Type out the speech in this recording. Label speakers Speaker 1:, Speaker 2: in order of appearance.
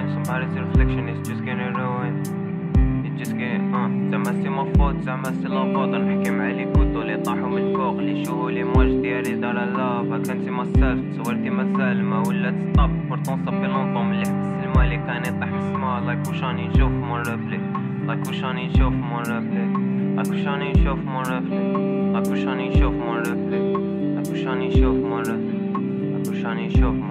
Speaker 1: ruined. Somebody's reflection is just getting ruined. It's just getting زعما سي ما فوت زعما سي لا فوت. نحكي مع لي كودو لي طاحو من الفوق لي شوهو لي مواج ديالي دار لافا. كنتي ما سالت صورتي مازال ما ولات ستوب. بورتون صافي لونطون ملي حبس الما لي كان يطيح من السما. لايك واش راني نشوف مون ريفلي. لايك واش راني نشوف مون ريفلي. لايك واش راني نشوف مون ريفلي. لايك واش راني نشوف مون ريفلي. لايك واش راني نشوف مون ريفلي. لايك واش راني نشوف